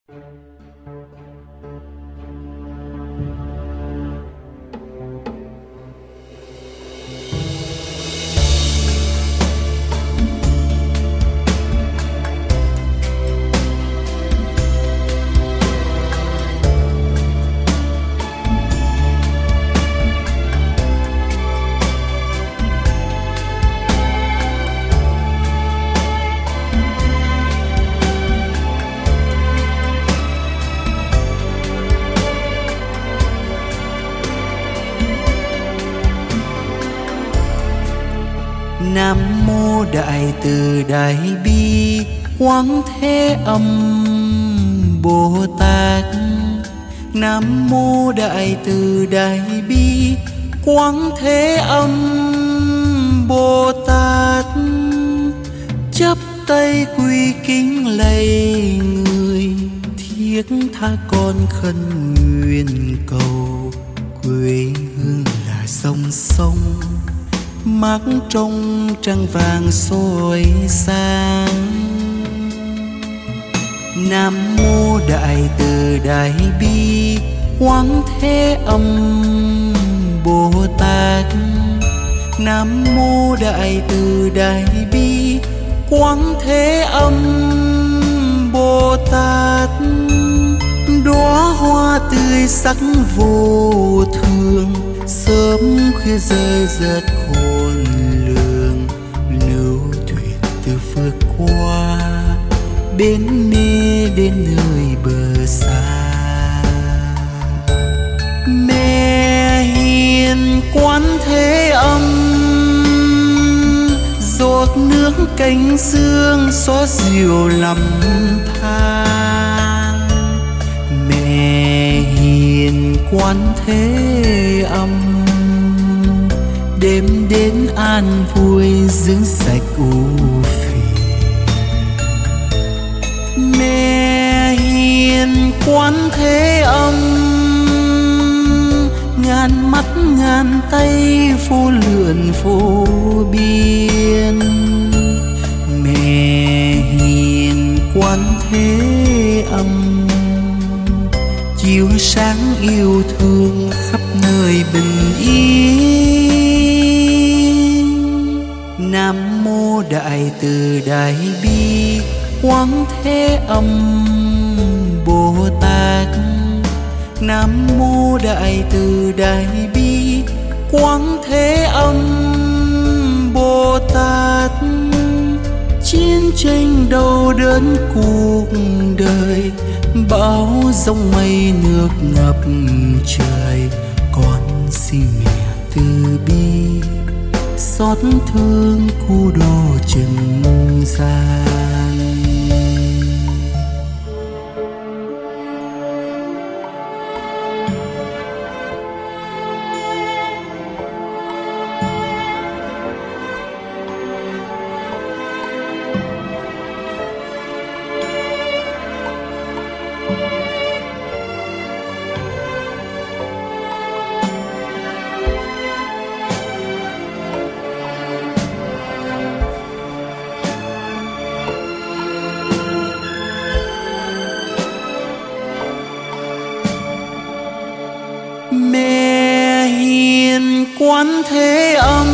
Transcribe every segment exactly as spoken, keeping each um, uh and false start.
Nam mô Đại Từ Đại Bi Quán Thế Âm Bồ Tát. Nam mô Đại Từ Đại Bi Quán Thế Âm Bồ Tát. Chắp tay quy kính lạy người, thiết tha con khấn nguyện cầu. Quê hương là sông sông, mắt trong trăng vàng soi sáng. Nam mô Đại Từ Đại Bi Quán Thế Âm Bồ Tát. Nam mô Đại Từ Đại Bi Quán Thế Âm Bồ Tát. Đóa hoa tươi sắc vô thường, sớm khuya rơi rớt khôn lường. Lưu thuyền từ phước qua, bên mê đến nơi bờ xa. Mẹ hiền Quán Thế Âm, giọt nước cánh sương xóa dịu lầm than. Mẹ hiền Quán Thế Âm, đêm đến an vui dưỡng sạch ưu phiền. Mẹ hiền Quán Thế Âm, ngàn mắt ngàn tay vô lượng vô biên. Mẹ hiền Quán Thế Âm, chiếu sáng yêu thương khắp nơi bình yên. Nam mô Đại Từ Đại Bi Quán Thế Âm Bồ Tát. Nam mô Đại Từ Đại Bi Quán Thế Âm Bồ Tát. Chiến tranh đau đớn cuộc đời, bão giông mây nước ngập trời. Con xin mẹ từ bi xót thương khu đồ trần gian. Mẹ hiền Quán Thế Âm,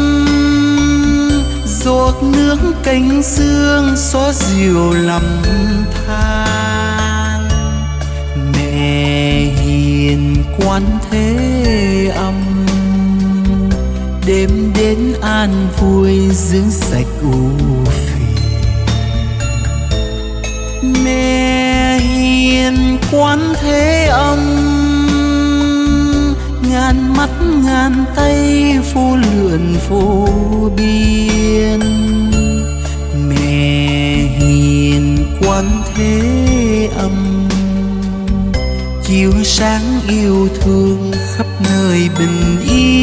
giọt nước cánh sương xóa dịu lầm than. Mẹ hiền Quán Thế Âm, đêm đến an vui dưỡng sạch ưu phiền. Mẹ hiền Quán Thế Âm, ngàn mắt ngàn tay vô lượng vô biên. Mẹ hiền Quán Thế Âm, chiếu sáng yêu thương khắp nơi bình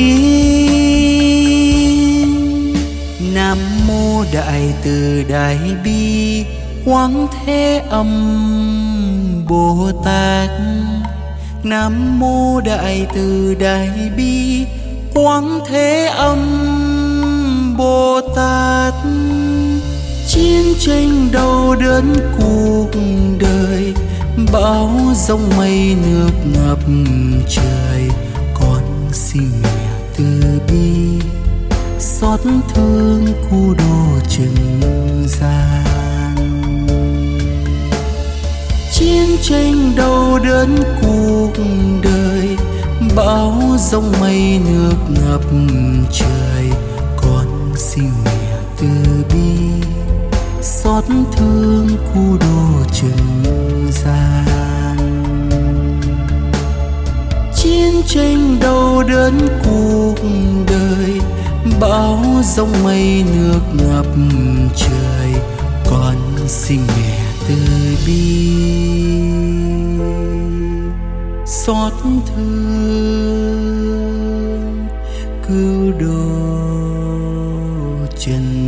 yên. Nam mô Đại Từ Đại Bi Quán Thế Âm Bồ Tát. Nam mô Đại Từ Đại Bi Quán Thế Âm Bồ Tát. Chiến tranh đau đớn cuộc đời, bão giông mây nước ngập trời, con xin mẹ từ bi xót thương cu đô trần gian. Chiến tranh đau đớn cuộc đời, bão giông mây nước ngập trời, con xin mẹ từ bi xót thương cu đô trần gian. Chiến tranh đau đớn cuộc đời, bão giông mây nước ngập trời, con xin mẹ từ bi xót thương cứu độ trần